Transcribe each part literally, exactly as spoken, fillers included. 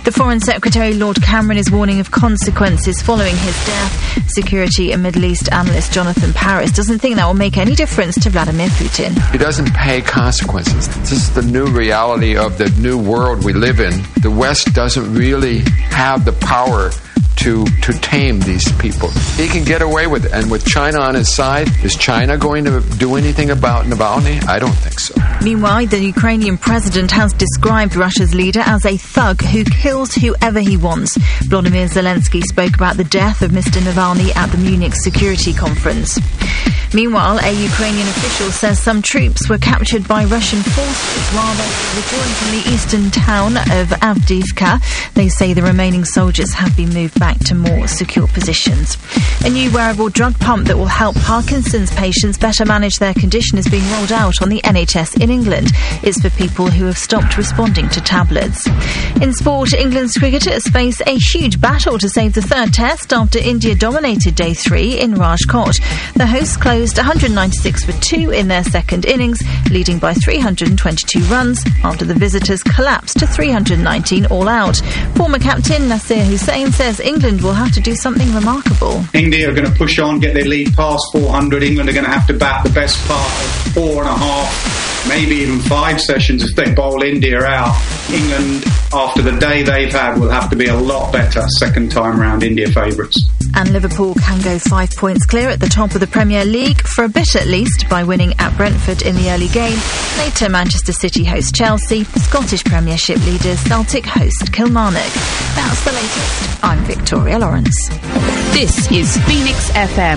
The Foreign Secretary, Lord Cameron, is warning of consequences following his death. Security and Middle East analyst Jonathan Paris doesn't think that will make any difference to Vladimir Putin. He doesn't pay consequences. This is the new reality of the new world we live in. The West doesn't really have the power to to tame these people. He can get away with it. And with China on his side, is China going to do anything about Navalny? I don't think so. Meanwhile, the Ukrainian president has described Russia's leader as a thug who kills whoever he wants. Volodymyr Zelensky spoke about the death of Mister Navalny at the Munich Security Conference. Meanwhile, a Ukrainian official says some troops were captured by Russian forces while they were withdrawing from the eastern town of Avdiivka. They say the remaining soldiers have been moved back to more secure positions. A new wearable drug pump that will help Parkinson's patients better manage their condition is being rolled out on the N H S in England. It's for people who have stopped responding to tablets. In sport, England's cricketers face a huge battle to save the third test after India dominated day three in Rajkot. The hosts closed one hundred ninety-six for two in their second innings, leading by three hundred twenty-two runs after the visitors collapsed to three hundred nineteen all out. Former captain Nasir Hussain says England will have to do something remarkable. India are going to push on, get their lead past four hundred. England are going to have to bat the best part of four and a half, maybe even five sessions if they bowl India out. England, after the day they've had, will have to be a lot better second time round. India favourites. And Liverpool can go five points clear at the top of the Premier League, for a bit at least, by winning at Brentford in the early game. Later, Manchester City host Chelsea, Scottish Premiership leaders Celtic host Kilmarnock. That's the latest. I'm Victoria Lawrence. This is Phoenix F M.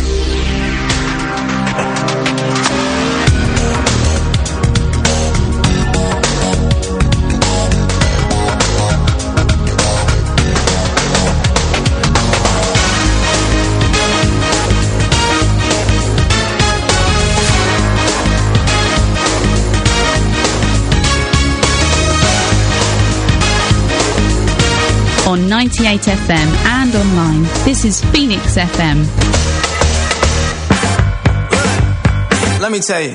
On ninety-eight F M and online. This is Phoenix F M. Let me tell you.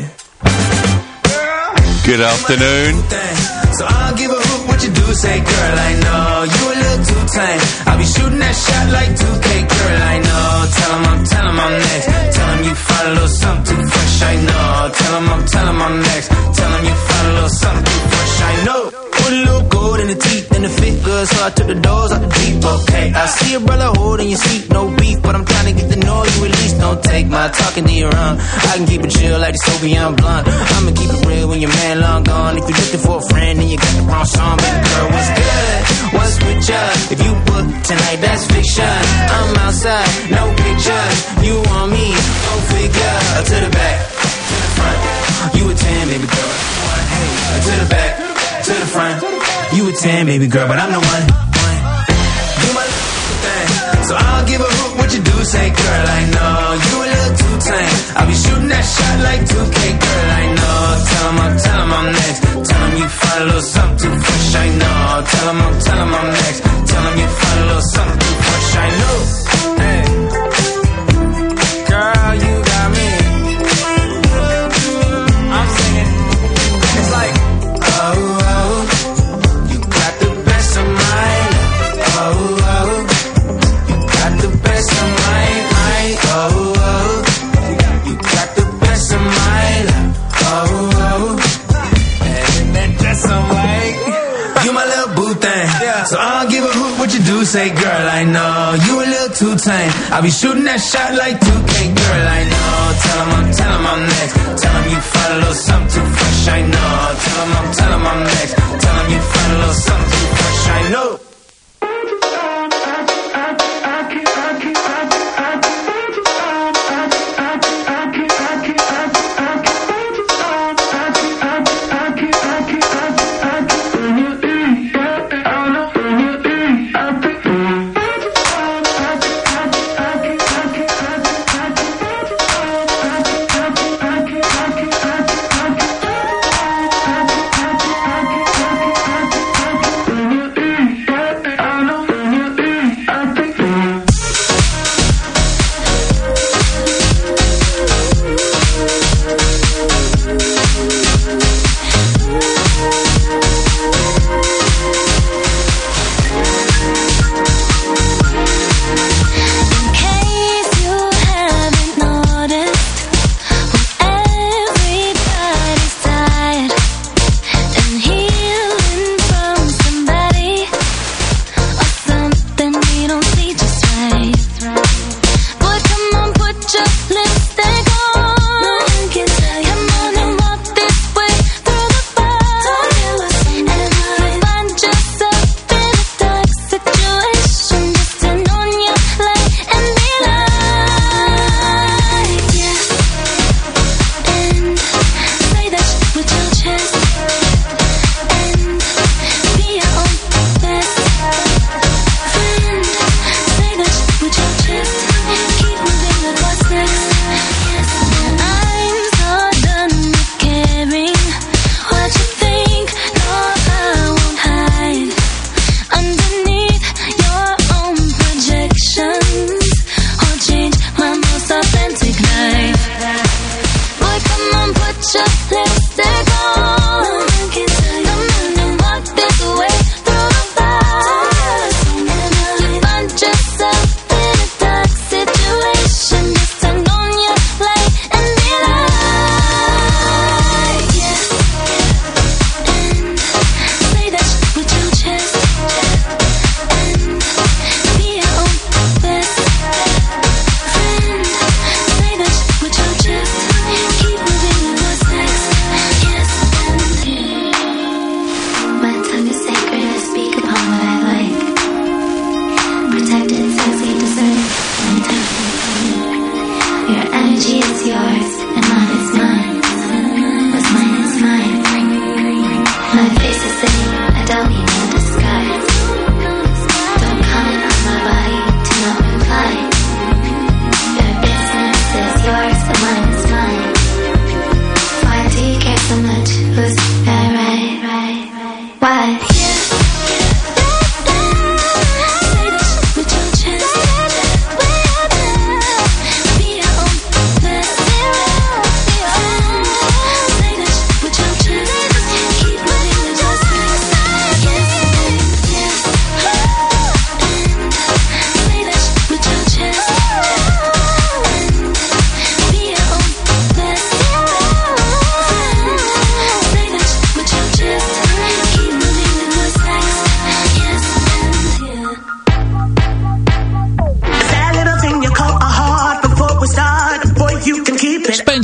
Good afternoon. So I'll give a hoot what you do, say, girl, I know you a little too tame. I'll be shooting that shot like two K, girl, I know. Tell him I'm, tell him I'm next. Tell him you find a little something too fresh, I know. Tell him I'm, tell him I'm next. Tell him you find a little something too fresh, I know. Put a little gold in the teeth and the fit good, so I took the doors out the Jeep, okay. I see a brother holding your seat, no beef, but I'm trying to get to know you at least. Don't take my talking to your own. I can keep it chill like the Soviet blunt. I'ma keep it real when your man long gone. If you're looking for a friend and you got the wrong song, baby girl, what's good? What's with ya? If you book tonight, that's fiction. I'm outside, no pictures. You want me, go figure. To the back, to the front. You a ten, baby girl. Hey, to the back, to the front. You a ten, baby girl, but I'm the one. You my thing. So I'll give a hoot what you do, say, girl, I know. You a little too tame. I'll be shooting that shot like two K, girl, I know. Tell him I'm, tell him I'm next. Tell him you find a little something too fresh, I know. Tell him I'm, tell him I'm next. Tell him you find a little something too fresh, I know. Hey. Girl, you got me. I'm singing. It's like, oh, oh. You got the best of mine. Oh, oh. You got the best of mine. Oh, oh. You got the best of mine. Oh, oh. And that dress on white. You my little boo thing. So I'll give a hoot what you do, say, girl, I know. You a little too tame. I'll be shooting that shot like two K, girl, I know. Tell him I'm, tell him I'm next. Tell him you find a little something too fresh, I know. Tell him I'm, tell him I'm next. Tell him you find a little something too fresh, I know.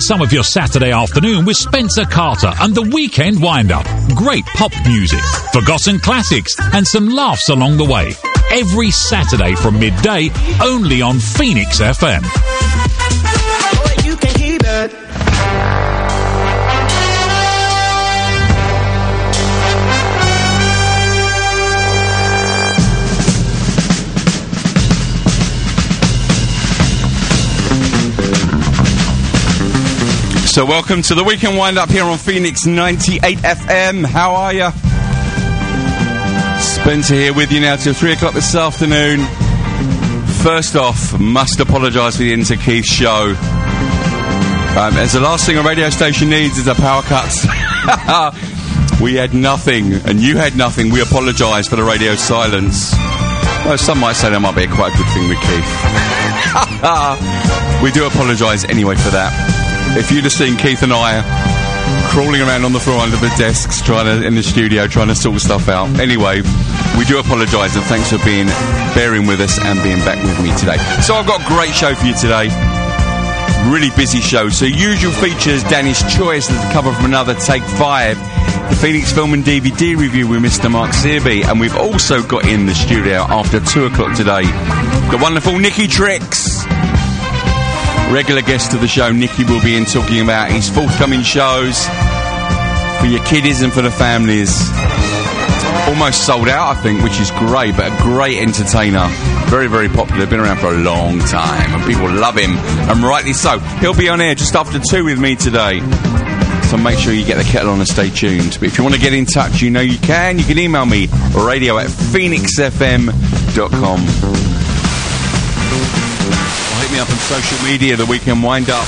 Spend some of your Saturday afternoon with Spencer Carter and the Weekend Wind-Up. Great pop music, forgotten classics, and some laughs along the way. Every Saturday from midday, only on Phoenix F M. Oh, you can hear that. So welcome to the Weekend Wind-Up here on Phoenix ninety-eight F M. How are you? Spencer here with you now till three o'clock this afternoon. First off, must apologise for the Into Keith show. Um, as the last thing a radio station needs is a power cut. We had nothing, and you had nothing. We apologise for the radio silence. Well, some might say that might be quite a good thing with Keith. We do apologise anyway for that. If you'd have seen Keith and I crawling around on the floor under the desks, trying to in the studio, trying to sort stuff out. Anyway, we do apologise, and thanks for being bearing with us and being back with me today. So I've got a great show for you today. Really busy show. So usual features, Danny's Choice, there's a cover from another Take Five, the Phoenix Film and D V D review with Mister Mark Searby, and we've also got in the studio after two o'clock today the wonderful Nicky Tricks. Regular guest of the show, Nicky will be in talking about his forthcoming shows for your kiddies and for the families. Almost sold out, I think, which is great, but a great entertainer. Very, very popular. Been around for a long time, and people love him, and rightly so. He'll be on air just after two with me today. So make sure you get the kettle on and stay tuned. But if you want to get in touch, you know you can. You can email me, radio at phoenix f m dot com. Hit me up on social media, the Weekend Wind-Up.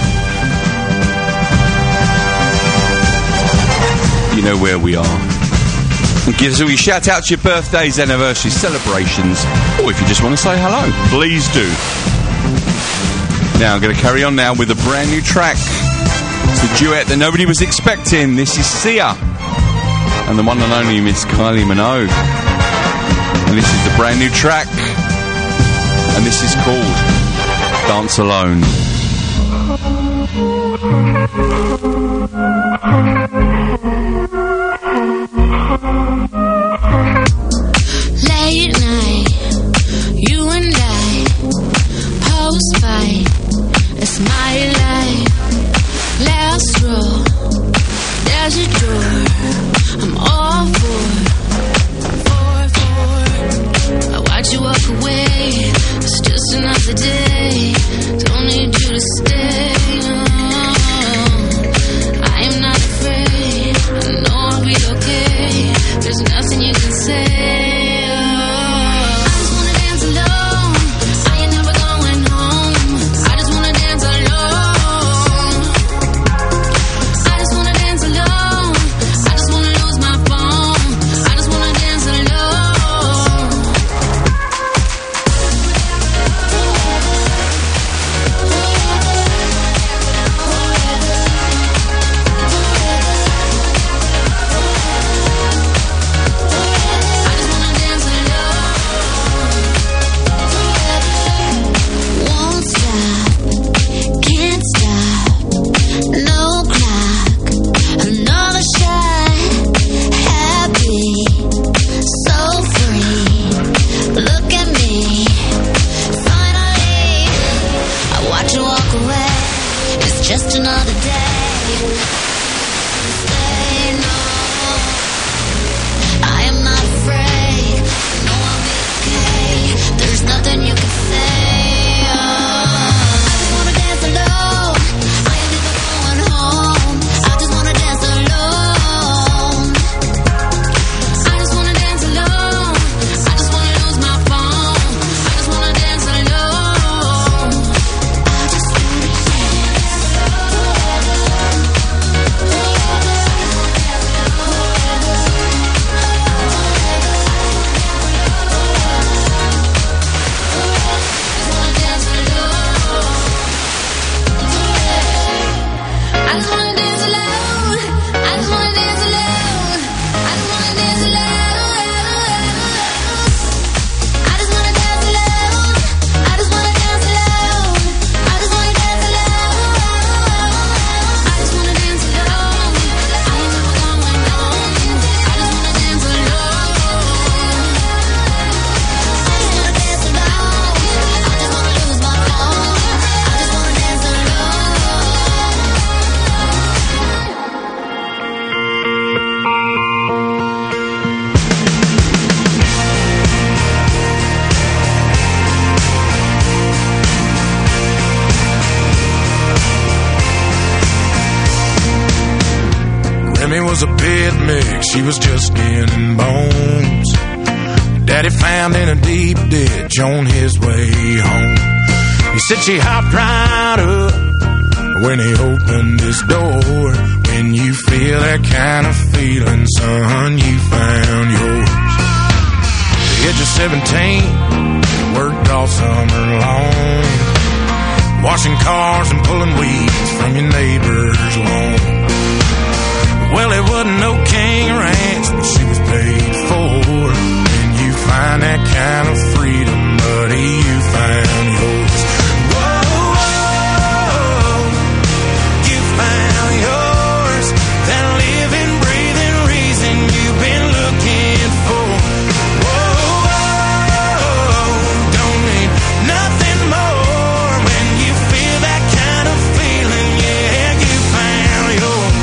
You know where we are. And give us all your shout outs, your birthdays, anniversaries, celebrations, or if you just want to say hello, please do. Now I'm going to carry on now with a brand new track. It's a duet that nobody was expecting. This is Sia and the one and only Miss Kylie Minogue. And this is the brand new track, and this is called Dance Alone. Late night, you and I, post-fight, it's my life. Last row, there's a door, I'm all for, for, for. I watch you walk away, it's just another day. Don't need you to stay. No. I am not afraid. I know was a pit mix, she was just skin and bones. Daddy found in a deep ditch on his way home. He said she hopped right up when he opened his door. When you feel that kind of feeling, son, you found yours. The age of seventeen, worked all summer long, washing cars and pulling weeds from your neighbor's lawn. Well, it wasn't no king ranch, but she was paid for. When you find that kind of freedom, buddy, you found yours. Whoa, whoa, you found yours. That living, breathing reason you've been looking for. Whoa, whoa, don't need nothing more. When you feel that kind of feeling, yeah, you found yours.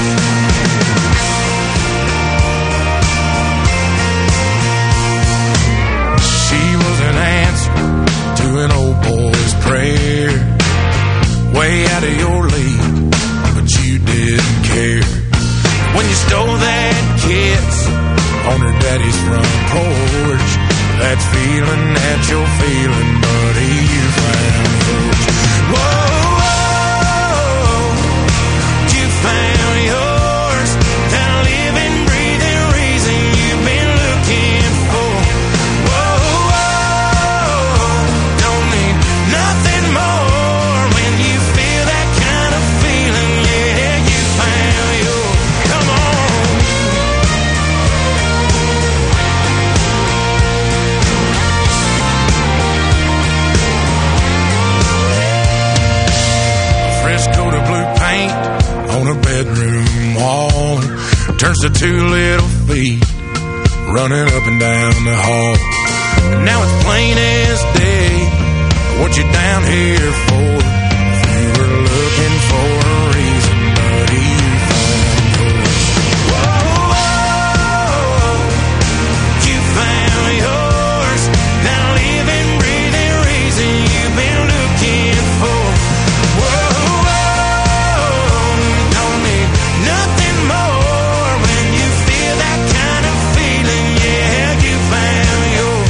She was an answer to an old boy's prayer, way out of your league, but you didn't care. When you stole that kiss on her daddy's front porch, that feeling that you're feeling, buddy, you found yours. Whoa, whoa, you found yours. That living, breathing reason you've been looking for. Whoa, whoa, don't need nothing more. When you feel that kind of feeling, yeah, you found yours. Come on. Fresh coat of blue paint on a bedroom wall turns to two little feet running up and down the hall. And now it's plain as day what you're down here for. If you were looking for a reason, buddy, you found yours. Whoa, whoa, you found yours. That living, breathing reason you've been looking for. Whoa, whoa, don't need nothing more. When you feel that kind of feeling, yeah, you found yours.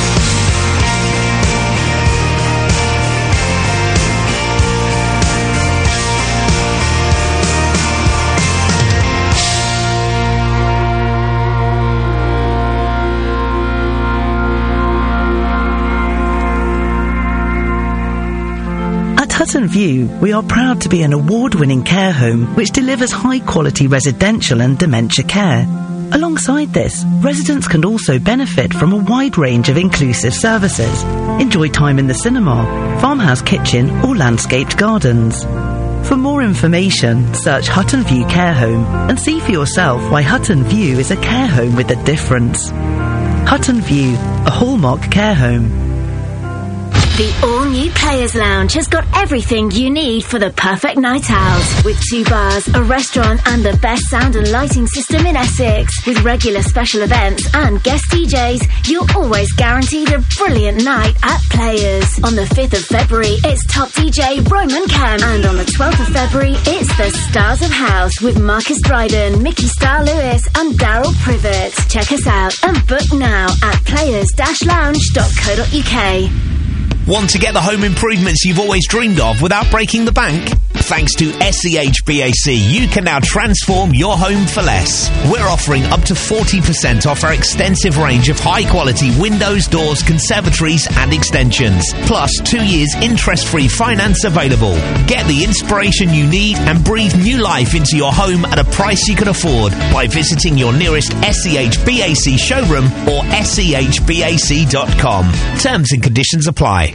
At Hutton View, we are proud to be an award-winning care home which delivers high-quality residential and dementia care. Alongside this, residents can also benefit from a wide range of inclusive services. Enjoy time in the cinema, farmhouse kitchen or landscaped gardens. For more information, search Hutton View Care Home and see for yourself why Hutton View is a care home with a difference. Hutton View, a hallmark care home. The all-new Players Lounge has got everything you need for the perfect night out. With two bars, a restaurant and the best sound and lighting system in Essex. With regular special events and guest D Js, you're always guaranteed a brilliant night at Players. On the fifth of February, it's top D J Roman Kemp. And on the twelfth of February, it's the Stars of House with Marcus Dryden, Mickey Star Lewis and Daryl Privet. Check us out and book now at players dash lounge dot co dot uk. Want to get the home improvements you've always dreamed of without breaking the bank? Thanks to S C H B A C, you can now transform your home for less. We're offering up to forty percent off our extensive range of high-quality windows, doors, conservatories and extensions. Plus, two years interest-free finance available. Get the inspiration you need and breathe new life into your home at a price you can afford by visiting your nearest S C H B A C showroom or S C H B A C dot com. Terms and conditions apply.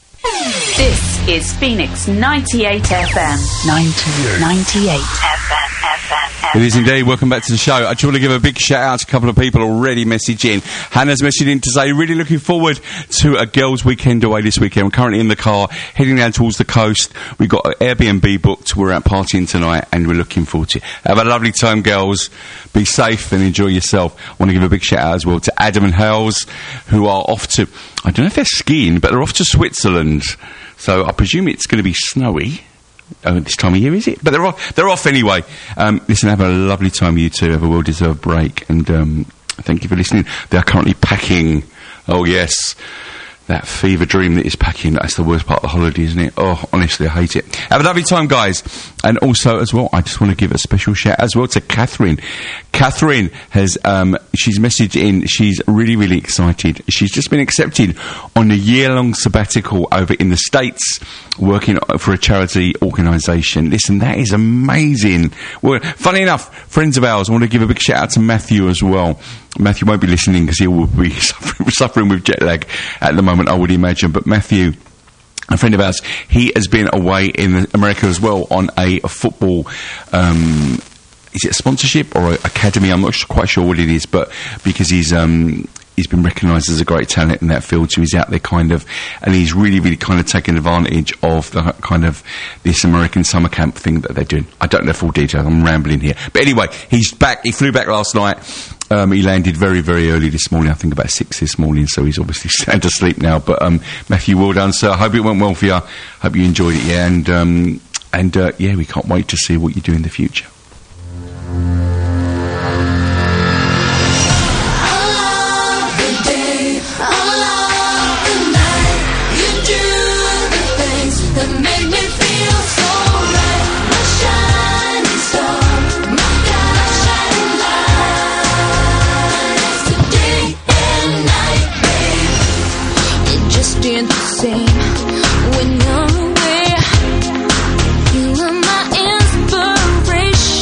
This is Phoenix ninety-eight F M. ninety-eight. ninety-eight F M. F M. It is indeed. Welcome back to the show. I just want to give a big shout out to a couple of people already messaging in. Hannah's messaging in to say, really looking forward to a girls' weekend away this weekend. We're currently in the car, heading down towards the coast. We've got an Airbnb booked. We're out partying tonight, and we're looking forward to it. Have a lovely time, girls. Be safe and enjoy yourself. I want to give a big shout out as well to Adam and Hales, who are off to, I don't know if they're skiing, but they're off to Switzerland. So I presume it's going to be snowy. Oh, this time of year, is it? But they're off, they're off anyway. Um, listen, have a lovely time, you two. Have a well-deserved break. And um, thank you for listening. They are currently packing. Oh, yes. That fever dream that is packing. That's the worst part of the holiday, isn't it? Oh, honestly, I hate it. Have a lovely time, guys. And also, as well, I just want to give a special shout as well to Catherine. Catherine has, um, she's messaged in, she's really, really excited. She's just been accepted on a year-long sabbatical over in the States, working for a charity organisation. Listen, that is amazing. Well, funny enough, friends of ours, I want to give a big shout out to Matthew as well. Matthew won't be listening because he will be suffering, suffering with jet lag at the moment, I would imagine. But Matthew, a friend of ours, he has been away in America as well on a, a football, um, is it a sponsorship or an academy? I'm not quite sure what it is, but because he's... Um, he's been recognised as a great talent in that field, so he's out there kind of, and he's really, really kind of taken advantage of the kind of this American summer camp thing that they're doing. I don't know full details, I'm rambling here. But anyway, he's back, he flew back last night. Um, he landed very, very early this morning, I think about six this morning, so he's obviously sound asleep now. But um, Matthew, well done, sir. I hope it went well for you. Hope you enjoyed it, yeah. And, um, and uh, yeah, we can't wait to see what you do in the future. Ain't the same when you're away. You are my inspiration.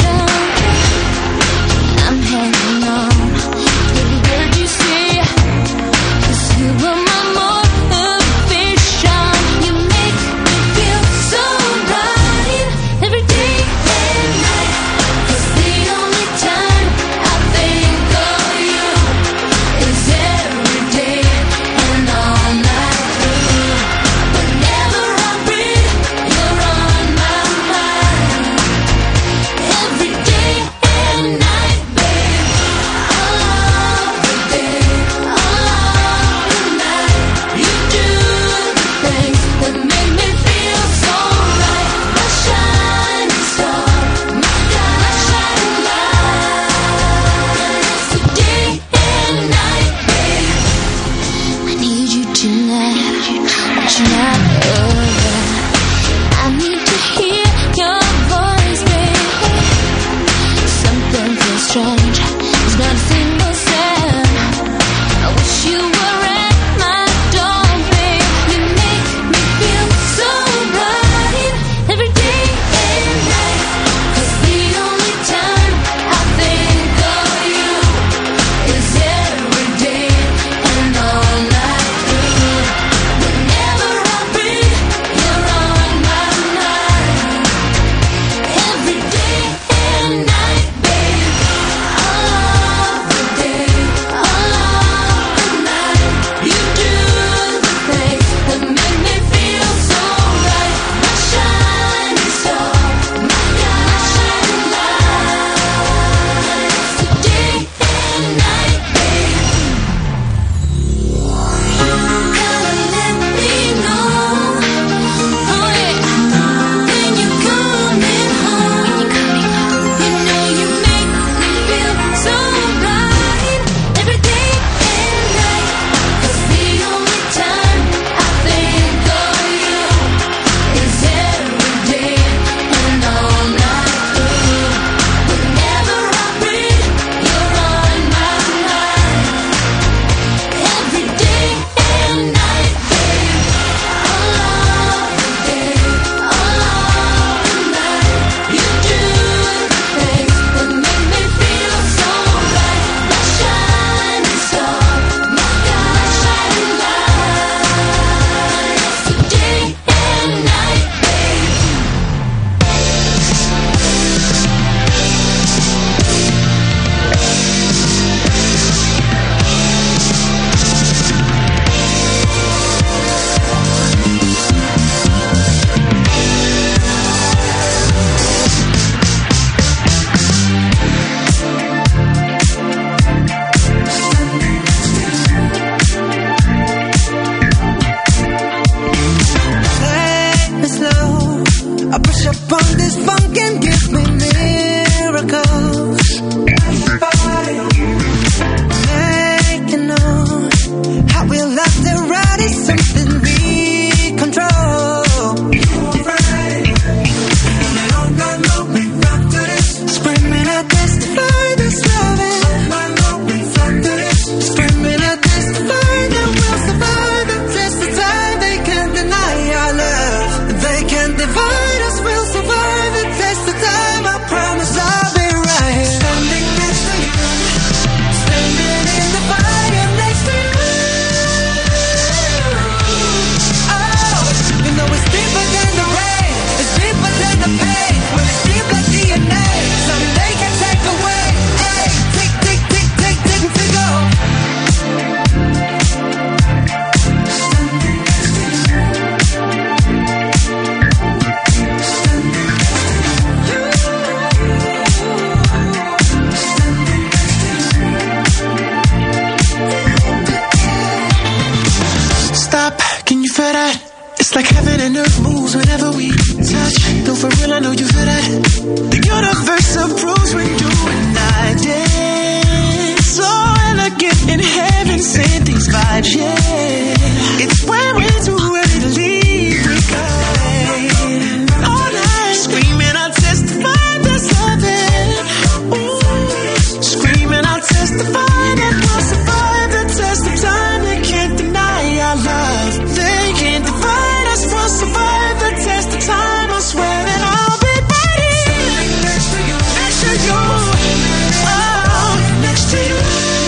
It's like heaven and earth moves whenever we touch. No, for real, I know you feel that. The universe approves when you and I dance. So elegant in heaven, send these vibes, yeah. It's when we do ready to leave, we go all night. Screaming, I'll testify there's something. Ooh, screaming, I'll testify that we'll survive the test of time. They can't deny our love. They can't divide us. We'll survive the test of time. I swear that I'll be right here next to you, next to you, oh, next to you.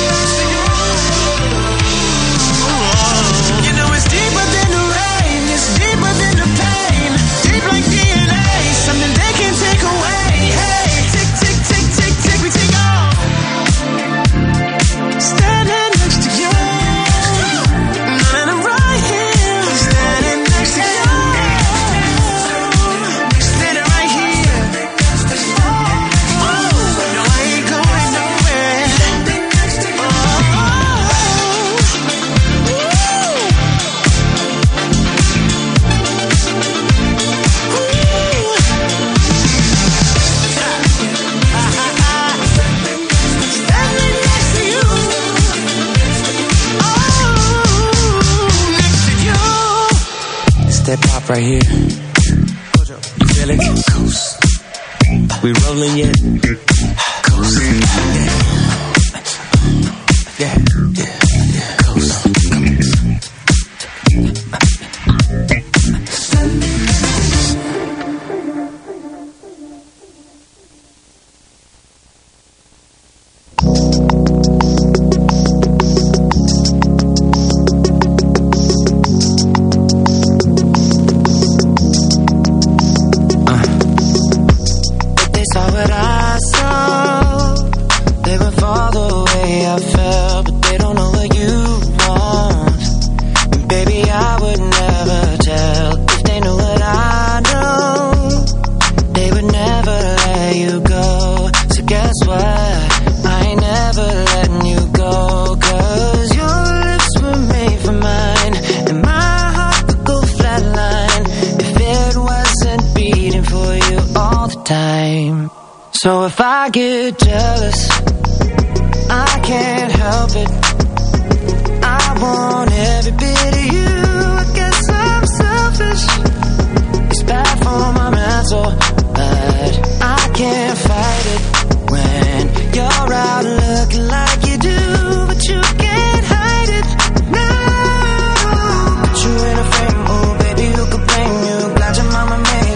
You know it's deeper than the rain. It's deeper than the pain. Deep like D N A. Something they can't take away. Hey, tick, tick, tick, tick, tick, we take off. Standing next to you. And I'm right here. Standing next to you. Standing right here. Oh, no, I ain't going nowhere. Standing next to you. Oh, next to you. It's that pop right here. You feel it? Coast. We rolling yet? Coast. Yeah. Yeah. Yeah. Coast. They saw what I saw. They would fall the way I felt, but they don't know what you want. And baby, I would never tell if they knew what I know. They would never let you go. So guess what? I ain't never letting you go. Cause your lips were made for mine, and my heart would go flatline if it wasn't beating for you all the time. So if I get jealous, I can't help it. I want every bit of you. I guess I'm selfish. It's bad for my mental, but I can't fight it when you're out looking like you do, but you can't hide it. No, put you in a frame, oh baby, who could blame you? Glad your mama made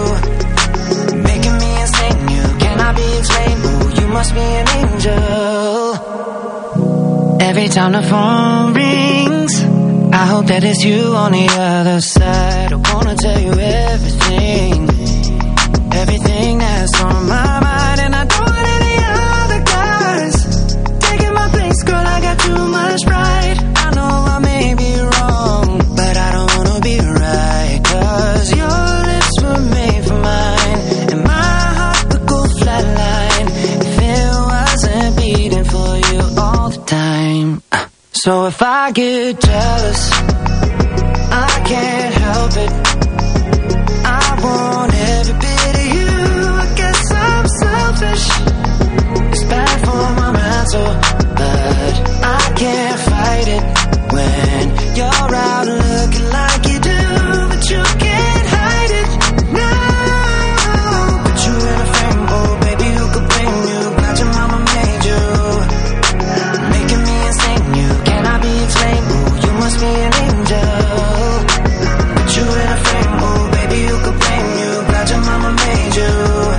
you, making me insane. You cannot be explained. Oh, you must be an angel. Every time the phone rings, I hope that it's you on the other side. I wanna tell you everything, everything that's on my mind. And I don't want any other guys taking my place, girl, I got too much pride. I know I may be wrong, but I don't wanna be right. Cause your lips were made for mine, and my heart would go flatline if it wasn't beating for you all the time. So if I get jealous, I can't help it. I want every bit of you. I guess I'm selfish. It's bad for my mental, but I can't fight it when you're out looking like you do, but you can't hide it. No, put you in a frame, oh baby, who could blame you? Glad your mama made you, making me insane. You cannot be explained. Oh, you must be an angel. Put you in a frame, oh baby, who could blame you? Glad your mama made you,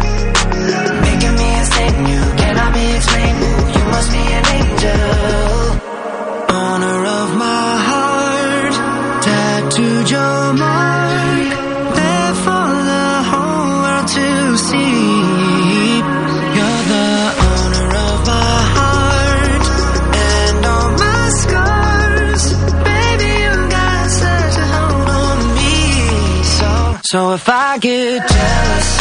making me insane. You cannot be explained. Oh, you must be an angel. Honor of my heart, tattooed your mark, there for the whole world to see. You're the honor of my heart, and all my scars. Baby, you got such a hold on me. So, so if I get jealous,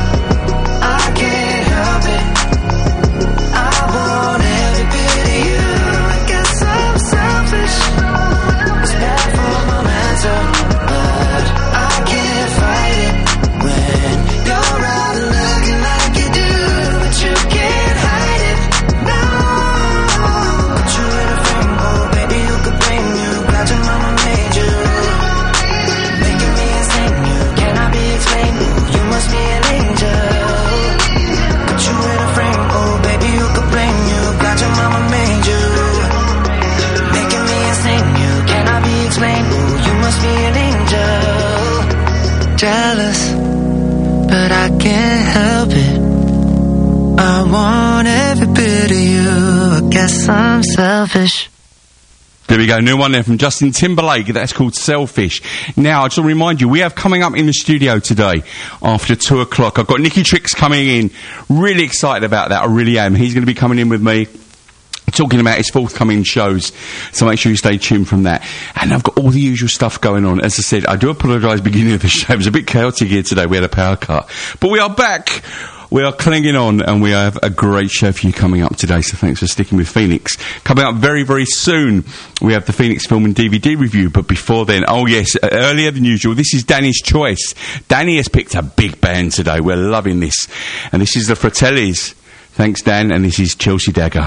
I can't help it. I want every bit of you. I guess I'm selfish. It's bad for my mental, but jealous, but I can't help it. I want every bit of you. I guess I'm selfish. There we go, new one there from Justin Timberlake. That's called Selfish. Now, I just want to remind you, we have coming up in the studio today after two o'clock. I've got Nicky Tricks coming in. Really excited about that, I really am. He's going to be coming in with me, talking about his forthcoming shows, so make sure you stay tuned from that. And I've got all the usual stuff going on. As I said, I do apologise beginning of the show. It was a bit chaotic here today. We had a power cut. But we are back. We are clinging on, and we have a great show for you coming up today, so thanks for sticking with Phoenix. Coming up very, very soon, we have the Phoenix Film and D V D review, but before then, oh yes, uh, earlier than usual, this is Danny's choice. Danny has picked a big band today. We're loving this. And this is the Fratellis. Thanks, Dan, and this is Chelsea Dagger.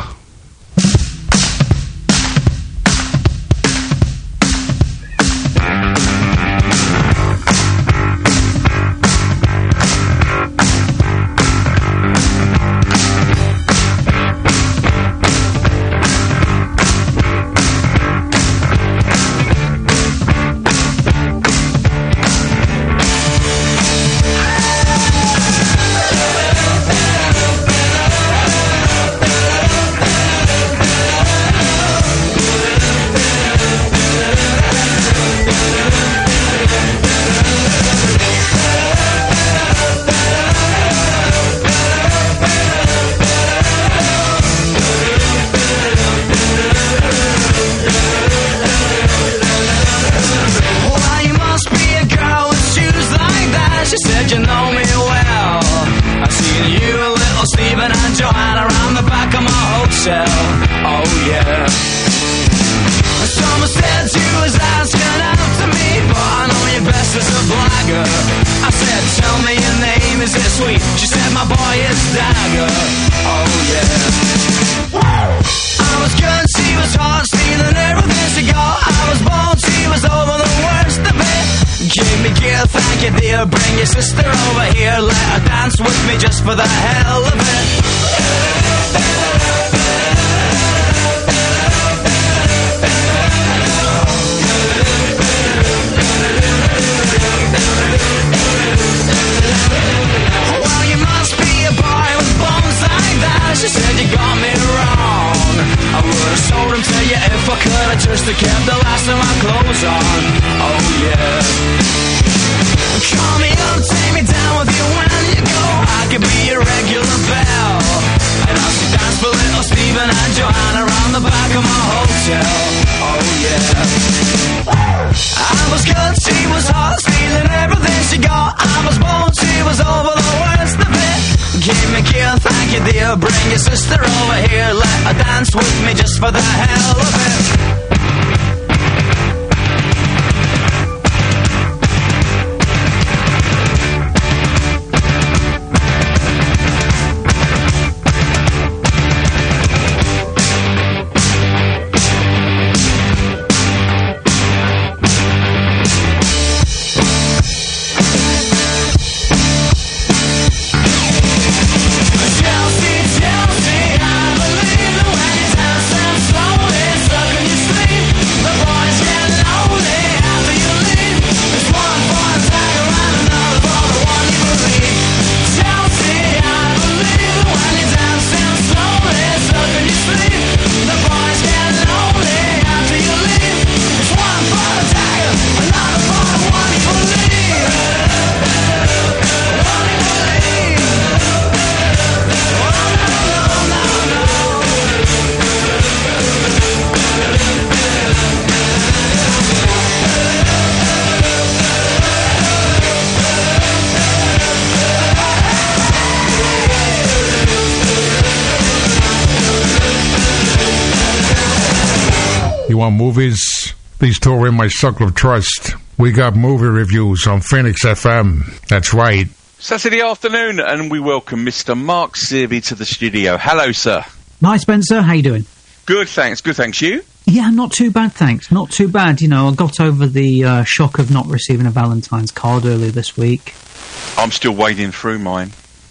You want movies? Please tour in my circle of trust. We got movie reviews on Phoenix F M. That's right. Saturday afternoon, and we welcome Mister Mark Searby to the studio. Hello, sir. Hi, Spencer. How you doing? Good, thanks. Good, thanks. You? Yeah, not too bad, thanks. Not too bad. You know, I got over the uh, shock of not receiving a Valentine's card earlier this week. I'm still wading through mine.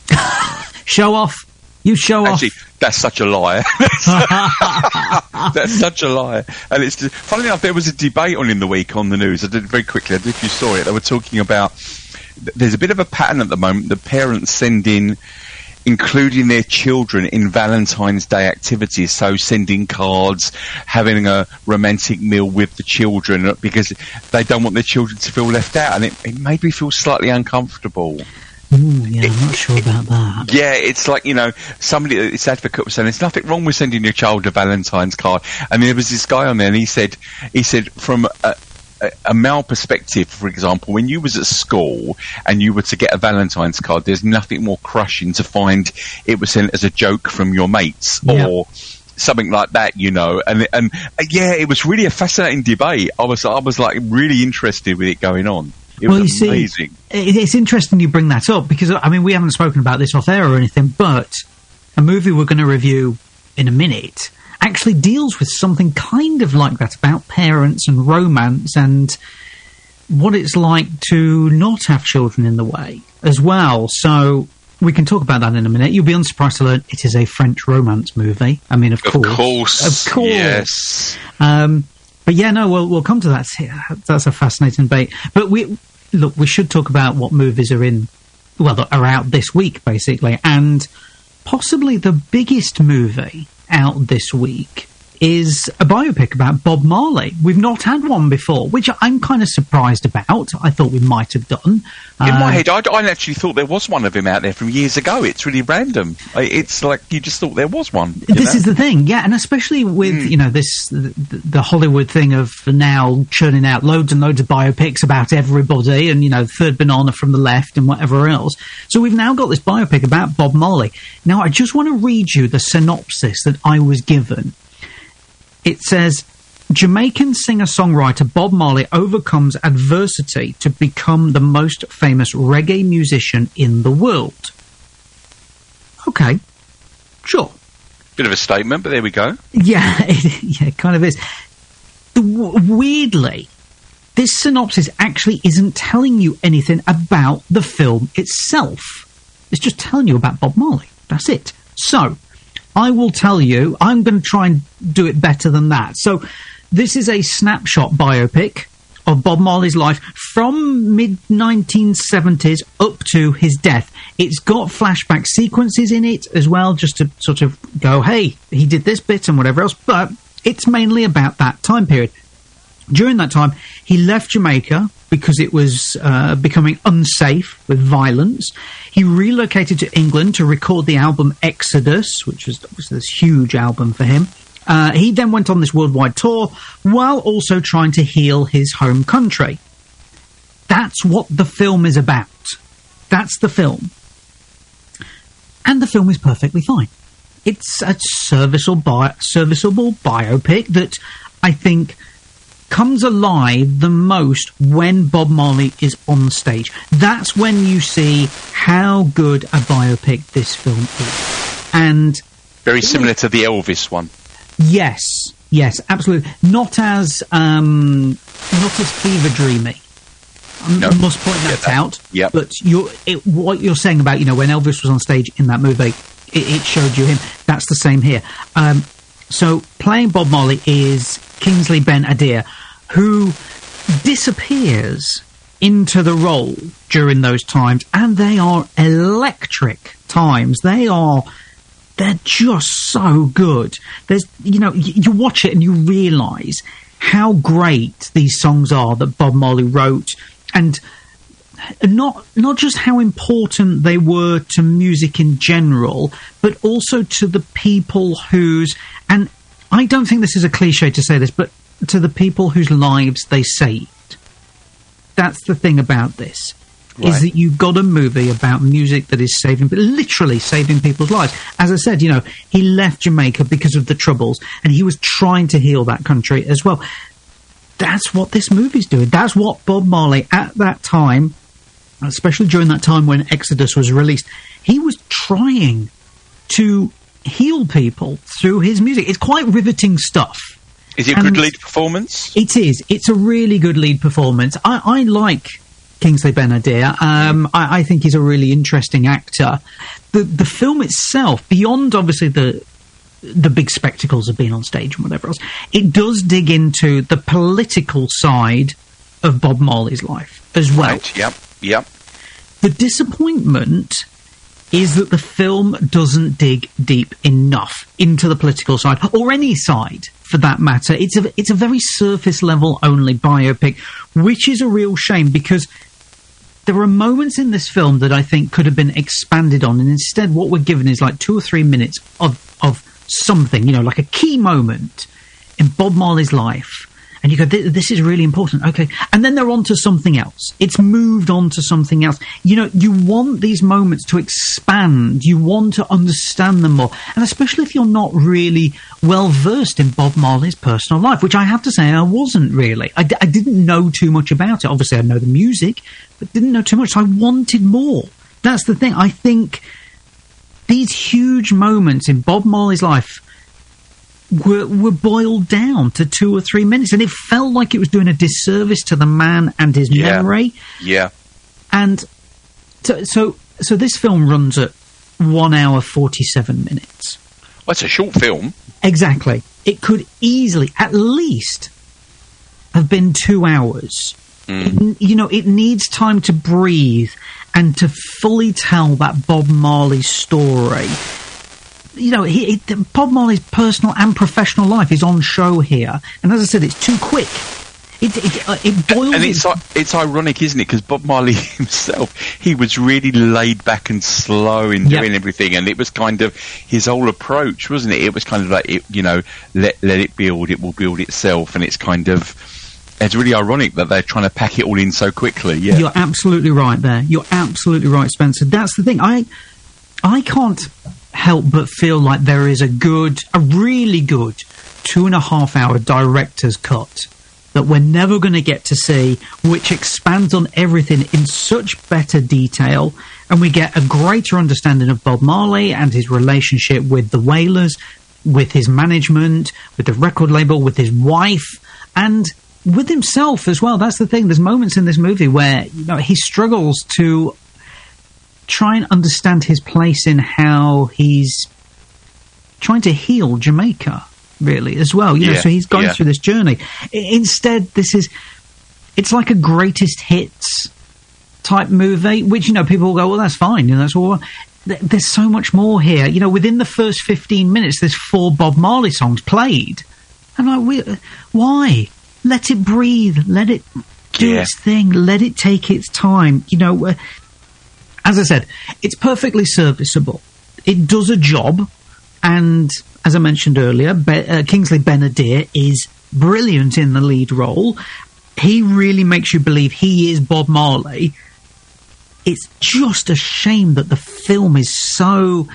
Show off. You show Actually, off. That's such a lie. That's such a lie. And it's just, funnily enough, there was a debate on in the week on the news. I did it very quickly. I don't know if you saw it. They were talking about there's a bit of a pattern at the moment. The parents send in, including their children in Valentine's Day activities, so sending cards, having a romantic meal with the children, because they don't want their children to feel left out, and it, it made me feel slightly uncomfortable. Ooh, yeah, I'm not sure about that. Yeah, it's like, you know, somebody, this advocate was saying there's nothing wrong with sending your child a Valentine's card, and there was this guy on there, and he said, he said from a, a, a male perspective, for example, when you was at school and you were to get a Valentine's card, there's nothing more crushing to find it was sent as a joke from your mates, Yeah. or something like that, you know. And and uh, yeah, it was really a fascinating debate. I was I was like really interested with it going on. It well, was you amazing. see, it, it's interesting you bring that up, because, I mean, we haven't spoken about this off air or anything, but a movie we're going to review in a minute actually deals with something kind of like that, about parents and romance and what it's like to not have children in the way as well. So we can talk about that in a minute. You'll be unsurprised to learn it is a French romance movie. I mean, of, Of course. course. Of course. Yes. Um, but yeah, no, we'll, we'll come to that. That's a fascinating debate. But we look, we should talk about what movies are in, well, that are out this week, basically. And possibly the biggest movie out this week is a biopic about Bob Marley. We've not had one before, which I'm kind of surprised about. I thought we might have done. In Um, my head, I, I actually thought there was one of him out there from years ago. It's really random. I- It's like you just thought there was one. you This know? is the thing, yeah, and especially with, Mm. you know, this the, the Hollywood thing of now churning out loads and loads of biopics about everybody, and, you know, Third Banana from the Left and whatever else. So we've now got this biopic about Bob Marley. Now, I just want to read you the synopsis that I was given. It says, Jamaican singer-songwriter Bob Marley overcomes adversity to become the most famous reggae musician in the world. Okay, sure. Bit of a statement, but there we go. Yeah, it, yeah, it kind of is. The, w- weirdly, this synopsis actually isn't telling you anything about the film itself. It's just telling you about Bob Marley. That's it. So, I will tell you, I'm going to try and do it better than that. So, this is a snapshot biopic of Bob Marley's life from mid nineteen seventies up to his death. It's got flashback sequences in it as well, just to sort of go, hey, he did this bit and whatever else, but it's mainly about that time period. During that time, he left Jamaica because it was uh, becoming unsafe with violence. He relocated to England to record the album Exodus, which was, was this huge album for him. Uh, he then went on this worldwide tour while also trying to heal his home country. That's what the film is about. That's the film. And the film is perfectly fine. It's a serviceable, bi- serviceable biopic that I think comes alive the most when Bob Marley is on stage. That's when you see how good a biopic this film is. And Very similar to the Elvis one. yes, yes, absolutely. Not as um, not as fever dreamy. I No. must point that, that. out. Yep. But you're, it, what you're saying about, you know, when Elvis was on stage in that movie, it, it showed you him. That's the same here. Um, so playing Bob Marley is Kingsley Ben-Adir, who disappears into the role during those times, and they are electric times. They are, they're just so good. There's, you know, you, you watch it and you realise how great these songs are that Bob Marley wrote, and not not just how important they were to music in general, but also to the people whose, and I don't think this is a cliche to say this, but to the people whose lives they saved. That's the thing about this, Right. is that you've got a movie about music that is saving, but literally saving people's lives. As I said, you know, he left Jamaica because of the Troubles, and he was trying to heal that country as well. That's what this movie's doing. That's what Bob Marley, at that time, especially during that time when Exodus was released, he was trying to heal people through his music. It's quite riveting stuff. Is it a And good lead performance? It is. It's a really good lead performance. I, I like Kingsley Ben-Adir. Um, I, I think he's a really interesting actor. The the film itself, beyond obviously the the big spectacles of being on stage and whatever else, it does dig into the political side of Bob Marley's life as well. Right, yep, yep. The disappointment is that the film doesn't dig deep enough into the political side, or any side for that matter. It's a, it's a very surface level only biopic, which is a real shame, because there are moments in this film that I think could have been expanded on, and instead what we're given is like two or three minutes of, of something, you know, like a key moment in Bob Marley's life. And you go, this is really important. Okay. And then they're on to something else. It's moved on to something else. You know, you want these moments to expand. You want to understand them more. And especially if you're not really well versed in Bob Marley's personal life, which I have to say I wasn't really. I, d- I didn't know too much about it. Obviously, I know the music, but didn't know too much. So I wanted more. That's the thing. I think these huge moments in Bob Marley's life Were, were boiled down to two or three minutes, and it felt like it was doing a disservice to the man and his yeah. memory. Yeah. And so, so, so this film runs at one hour forty-seven minutes. Well, it's a short film. Exactly. It could easily, at least, have been two hours. Mm. It, you know, it needs time to breathe and to fully tell that Bob Marley story. You know, he, he, Bob Marley's personal and professional life is on show here, and as I said, it's too quick. It it, uh, it boils. And it's it's ironic, isn't it? Because Bob Marley himself, he was really laid back and slow in doing yep. everything, and it was kind of his whole approach, wasn't it? It was kind of like, it, you know, let let it build, it will build itself, and it's kind of. It's really ironic that they're trying to pack it all in so quickly. Yeah, you're absolutely right there. You're absolutely right, Spencer. That's the thing. I I can't help but feel like there is a good, a really good two and a half hour director's cut that we're never going to get to see, which expands on everything in such better detail, and we get a greater understanding of Bob Marley and his relationship with the Wailers, with his management, with the record label, with his wife, and with himself as well. That's the thing. There's moments in this movie where, you know, he struggles to try and understand his place in how he's trying to heal Jamaica, really, as well. You know, yeah, so he's going yeah. through this journey. I- instead, this is, it's like a greatest hits type movie, which, you know, people will go, well, that's fine. You know, that's all. Th- there's so much more here. You know, within the first fifteen minutes, there's four Bob Marley songs played. I'm like, we, why? Let it breathe. Let it do yeah. its thing. Let it take its time. You know, uh, as I said, it's perfectly serviceable. It does a job, and as I mentioned earlier, Be- uh, Kingsley Ben-Adir is brilliant in the lead role. He really makes you believe he is Bob Marley. It's just a shame that the film is so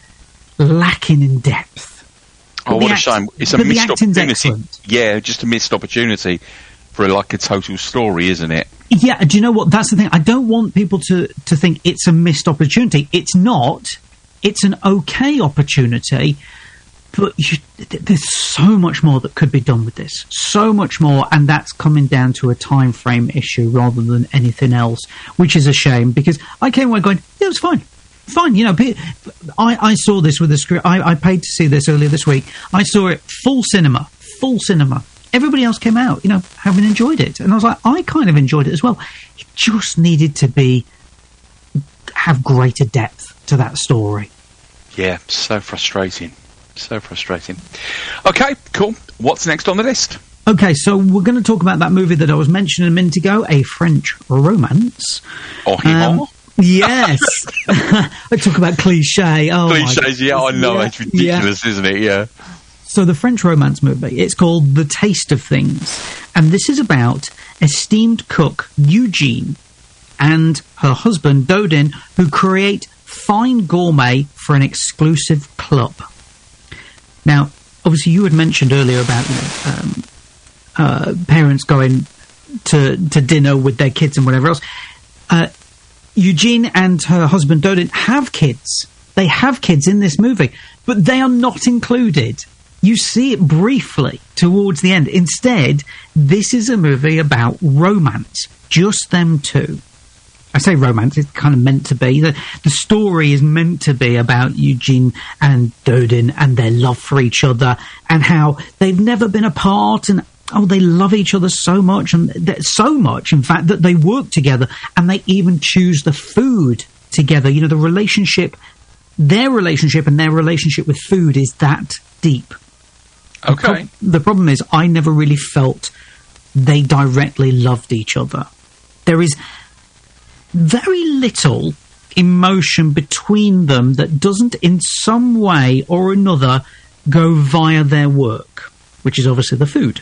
lacking in depth. Oh, what a shame. It's a but missed the acting's opportunity. excellent. Yeah, just a missed opportunity for like a total story, isn't it? Yeah, do you know what? That's the thing. I don't want people to, to think it's a missed opportunity. It's not. It's an okay opportunity, but you, th- there's so much more that could be done with this. So much more, and that's coming down to a time frame issue rather than anything else, which is a shame, because I came away going, yeah, it was fine. Fine, you know, I, I saw this with the script. I, I paid to see this earlier this week. I saw it full cinema, full cinema. Everybody else came out, you know, having enjoyed it. And I was like, I kind of enjoyed it as well. It just needed to be, have greater depth to that story. Yeah, so frustrating. So frustrating. Okay, cool. What's next on the list? Okay, so we're going to talk about that movie that I was mentioning a minute ago, A French Romance. Oh, um, yes. I talk about cliche. Oh, cliches, yeah, I know. Yeah. It's ridiculous, yeah. isn't it? Yeah. So the French Romance movie, it's called The Taste of Things. And this is about esteemed cook Eugene and her husband Dodin, who create fine gourmet for an exclusive club. Now, obviously you had mentioned earlier about, you know, um, uh, parents going to, to dinner with their kids and whatever else. Uh, Eugene and her husband Dodin have kids. They have kids in this movie, but they are not included. You see it briefly towards the end. Instead, this is a movie about romance. Just them two. I say romance, it's kind of meant to be. The, the story is meant to be about Eugene and Dodin and their love for each other and how they've never been apart and oh, they love each other so much, and th- so much, in fact, that they work together, and they even choose the food together. You know, the relationship, their relationship and their relationship with food is that deep. Okay. The, pro- the problem is, I never really felt they directly loved each other. There is very little emotion between them that doesn't in some way or another go via their work, which is obviously the food.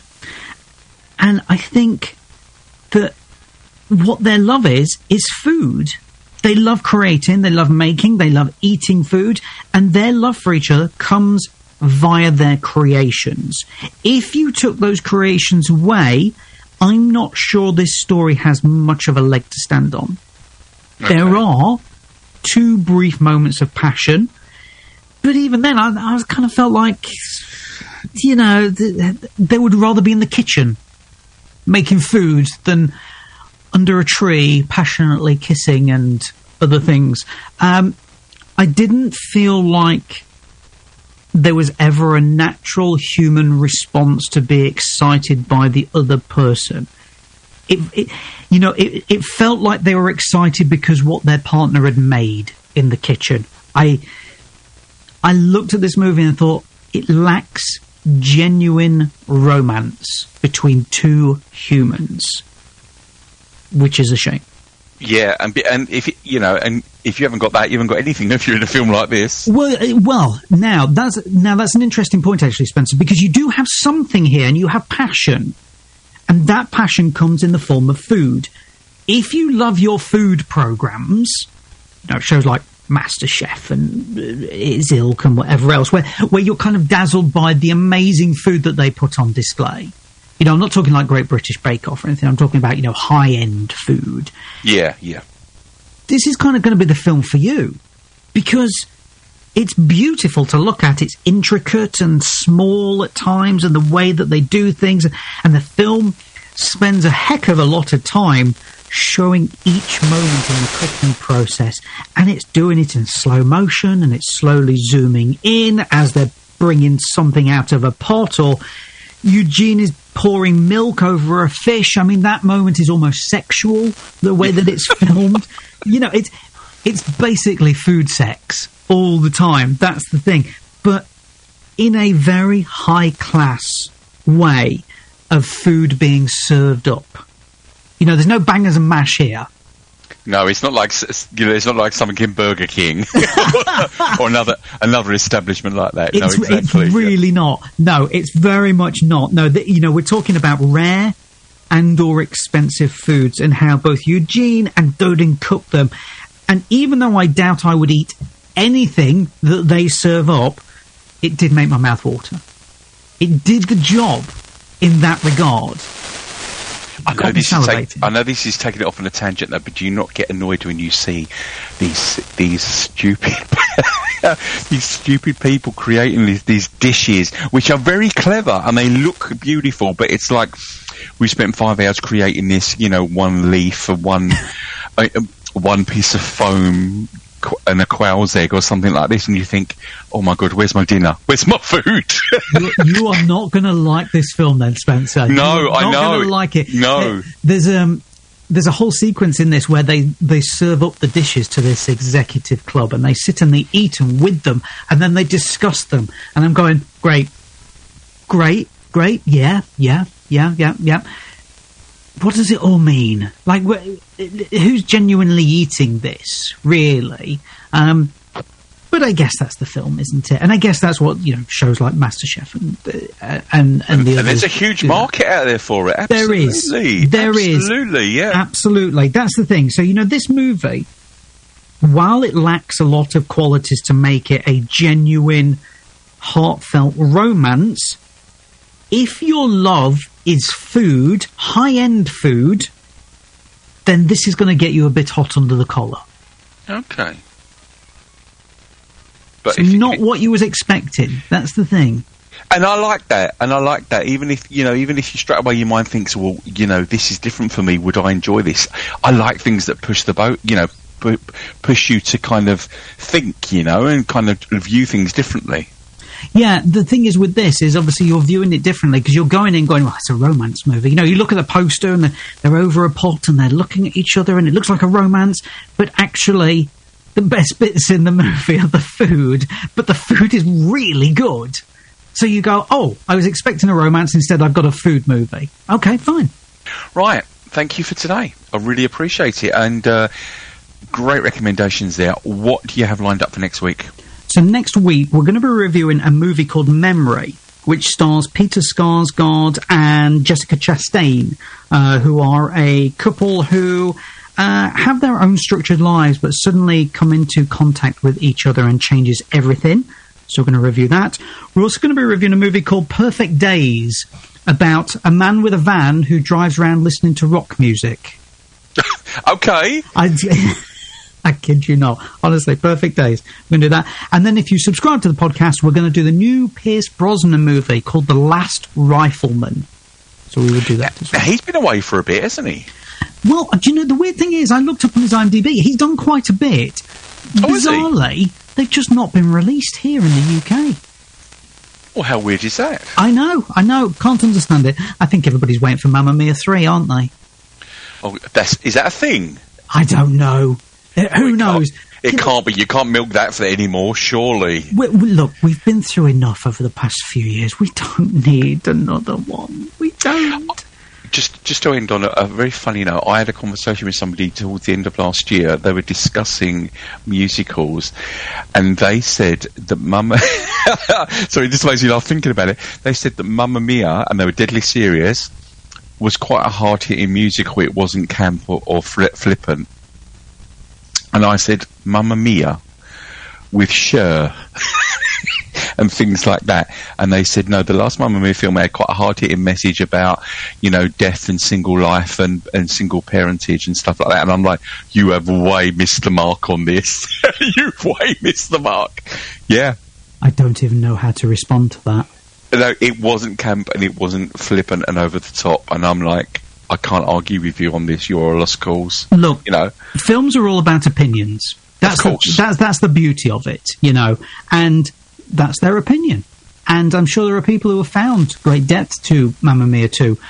And I think that what their love is, is food. They love creating, they love making, they love eating food, and their love for each other comes via their creations. If you took those creations away, I'm not sure this story has much of a leg to stand on. Okay. There are two brief moments of passion, but even then, I, I kind of felt like, you know, th- they would rather be in the kitchen making food than under a tree passionately kissing and other things. Um, I didn't feel like there was ever a natural human response to be excited by the other person. It, it you know, it, it felt like they were excited because what their partner had made in the kitchen. I, I looked at this movie and thought it lacks genuine romance between two humans, which is a shame. Yeah, and and if you know, and if you haven't got that, you haven't got anything if you're in a film like this. Well, uh, well, now that's now that's an interesting point, actually, Spencer, because you do have something here, and you have passion, and that passion comes in the form of food. If you love your food programs, you know, shows like MasterChef and uh, its ilk and whatever else, where where you're kind of dazzled by the amazing food that they put on display. You know, I'm not talking like Great British Bake Off or anything. I'm talking about, you know, high-end food. Yeah, yeah. This is kind of going to be the film for you, because it's beautiful to look at. It's intricate and small at times, and the way that they do things. And the film spends a heck of a lot of time showing each moment in the cooking process. And it's doing it in slow motion, and it's slowly zooming in as they're bringing something out of a pot, or Eugene is pouring milk over a fish. I mean, that moment is almost sexual, the way that it's filmed. You know, it's it's basically food sex all the time. That's the thing. But in a very high-class way of food being served up. You know, there's no bangers and mash here. No, it's not like you know, it's not like something in Burger King or another another establishment like that. It's, no, exactly. It's really yeah. not. No, it's very much not. No, the, you know, we're talking about rare and or expensive foods and how both Eugene and Doden cook them. And even though I doubt I would eat anything that they serve up, it did make my mouth water. It did the job in that regard. I know, this is take, I know this is taking it off on a tangent, though, but do you not get annoyed when you see these these stupid these stupid people creating these, these dishes, which are very clever and they look beautiful, but it's like we spent five hours creating this, you know, one leaf or one uh, one piece of foam and a quail's egg or something like this, and you think, oh my god, where's my dinner? Where's my food? you, you are not going to like this film then, Spencer. No, I know. You're not going to like it. No. There's um, there's a whole sequence in this where they, they serve up the dishes to this executive club, and they sit and they eat them with them, and then they discuss them. And I'm going, great, great, great, yeah, yeah, yeah, yeah, yeah. What does it all mean? Like, wh- who's genuinely eating this, really? Um, but I guess that's the film, isn't it? And I guess that's what, you know, shows like MasterChef and uh, and, and, and the and others. there's a huge market out there for it. Absolutely. Absolutely. There is. Absolutely, yeah. Absolutely. That's the thing. So, you know, this movie, while it lacks a lot of qualities to make it a genuine, heartfelt romance, if your love is food, high-end food, then this is going to get you a bit hot under the collar. Okay. But it's not it, what you was expecting. That's the thing. And I like that. And I like that. Even if, you know, even if you straight away your mind thinks, well, you know, this is different for me. Would I enjoy this? I like things that push the boat, you know, pu- push you to kind of think, you know, and kind of view things differently. Yeah, the thing is with this is obviously you're viewing it differently because you're going in going, well, it's a romance movie. You know, you look at the poster and they're, they're over a pot and they're looking at each other and it looks like a romance, but actually the best bits in the movie are the food, but the food is really good. So you go, oh, I was expecting a romance, instead I've got a food movie. Okay, fine. Right, thank you for today. I really appreciate it. And uh, great recommendations there. What do you have lined up for next week? So next week, we're going to be reviewing a movie called Memory, which stars Peter Skarsgård and Jessica Chastain, uh, who are a couple who uh, have their own structured lives, but suddenly come into contact with each other and changes everything. So we're going to review that. We're also going to be reviewing a movie called Perfect Days, about a man with a van who drives around listening to rock music. Okay. I... I kid you not. Honestly, Perfect Days. We're going to do that. And then if you subscribe to the podcast, we're going to do the new Pierce Brosnan movie called The Last Rifleman. So we will do that as well. He's been away for a bit, hasn't he? Well, do you know, the weird thing is, I looked up on his IMDb. He's done quite a bit. Oh, Bizarrely, is he? They've just not been released here in the U K. Well, how weird is that? I know, I know. Can't understand it. I think everybody's waiting for Mamma Mia three, aren't they? Oh, that's, is that a thing? I don't know. Uh, who knows? It you can't know, be. You can't milk that for anymore, surely. We, we, look, we've been through enough over the past few years. We don't need another one. We don't. Just, just to end on a, a very funny note, I had a conversation with somebody towards the end of last year. They were discussing musicals, and they said that Mamma... Sorry, this makes me laugh thinking about it. They said that Mamma Mia, and they were deadly serious, was quite a hard-hitting musical. It wasn't camp or, or fli- flippant. And I said, Mamma Mia, with Cher, and things like that. And they said, no, the last Mamma Mia film had quite a hard-hitting message about, you know, death and single life and, and single parentage and stuff like that. And I'm like, you have way missed the mark on this. You've way missed the mark. Yeah. I don't even know how to respond to that. No, it wasn't camp and it wasn't flippant and over the top. And I'm like, I can't argue with you on this. You're a lost cause. Look, you know, films are all about opinions. That's of course. The, that's that's the beauty of it, you know, and that's their opinion. And I'm sure there are people who have found great depth to Mamma Mia two.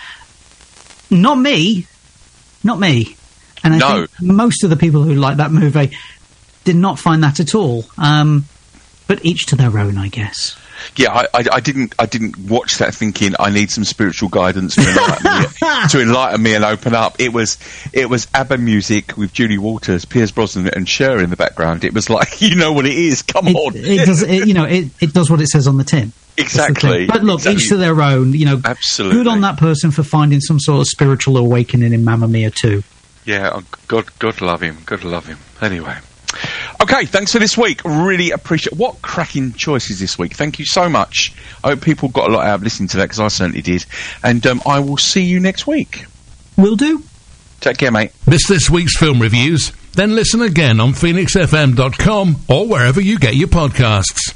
Not me, not me. And I no. think most of the people who like that movie did not find that at all. Um, but each to their own, I guess. Yeah, I, I, I didn't. I didn't watch that thinking I need some spiritual guidance to enlighten, me, to enlighten me and open up. It was, it was ABBA music with Julie Walters, Pierce Brosnan, and Cher in the background. It was like, you know what it is. Come it, on, it does. It, you know, it, it does what it says on the tin. Exactly. But look, exactly. each to their own. You know, absolutely. Good on that person for finding some sort of spiritual awakening in Mamma Mia two. Yeah, oh, God, God love him. God love him. Anyway. Okay, thanks for this week. Really appreciate what cracking choices this week. Thank you so much. I hope people got a lot out of listening to that, because I certainly did. And um, I will see you next week. Will do. Take care, mate. Miss this week's film reviews? Then listen again on phoenix f m dot com or wherever you get your podcasts.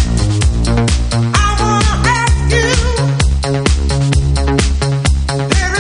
There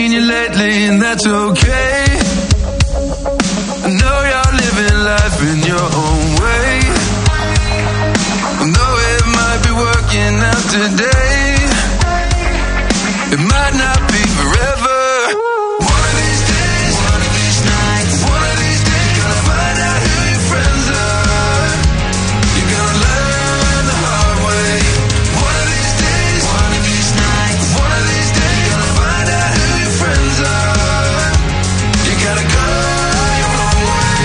seen you lately, and that's okay. I know you're living life in your own way. I know it might be working out today. It might not be forever. One of these days, one of these nights, one of these days, gonna find out who your friends are. You're gonna learn the hard way. One of these days, one of these nights, one of these days, gonna find out who your friends are. You gotta go your own way.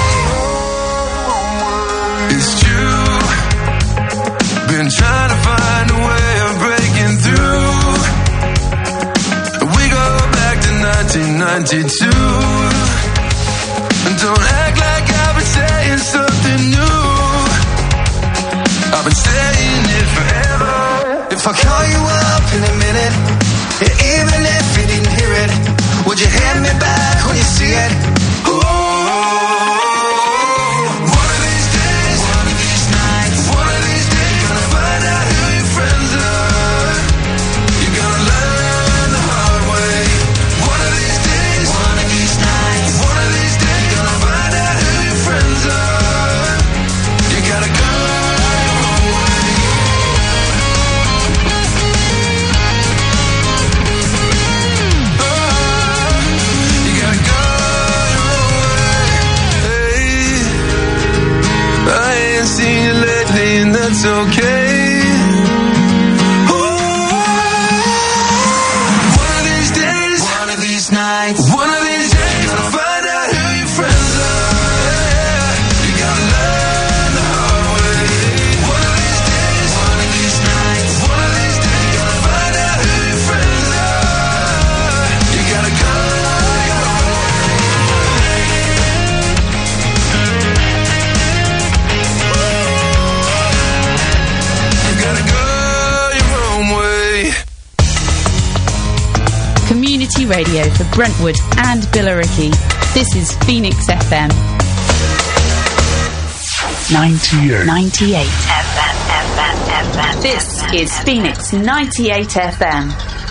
It's true. Been trying to find a way of breaking through. nineteen ninety-two. And don't act like I've been saying something new. I've been saying it forever. If I call you up in a minute, even if you didn't hear it, would you hand me back when you see it? Ooh. One of these days, one of these nights, one of these days, gonna find out who your friends are. You're gonna learn the hard way. One of these days, one of these nights, one of these days, gonna find out who your friends are. You gotta go your own way. Oh, you gotta go your own way. Hey, I ain't seen you lately, and that's okay. Nights. One of these days, gonna find out who your friends are. You gotta learn the hard way. One of these days, one of these nights, one of these days, gonna find out who your friends are. You gotta go your own way. You gotta go your own way. Community radio for Brentwood and Billericay. This is Phoenix F M. ninety-eight. ninety-eight F M, F M, F M. This is Phoenix ninety-eight F M.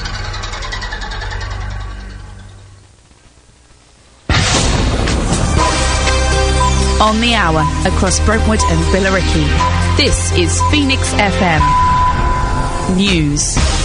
On the hour across Brentwood and Billericay. This is Phoenix F M. News.